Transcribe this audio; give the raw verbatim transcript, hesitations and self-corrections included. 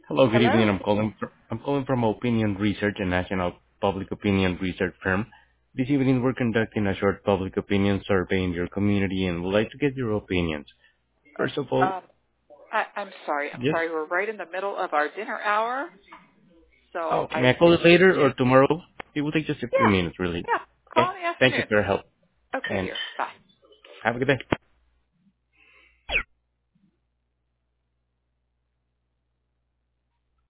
Hello, good evening. Hello. I'm calling fr- I'm calling from Opinion Research, a national public opinion research firm. This evening, we're conducting a short public opinion survey in your community and would like to get your opinions. First of all, Um, I, I'm sorry. I'm yes. sorry. We're right in the middle of our dinner hour, Oh, so okay. May I I call it later or tomorrow? It will take just a few yeah minutes, really. yeah. Okay. Call in the Thank you afternoon. for your help, Okay, and dear. Bye. have a good day.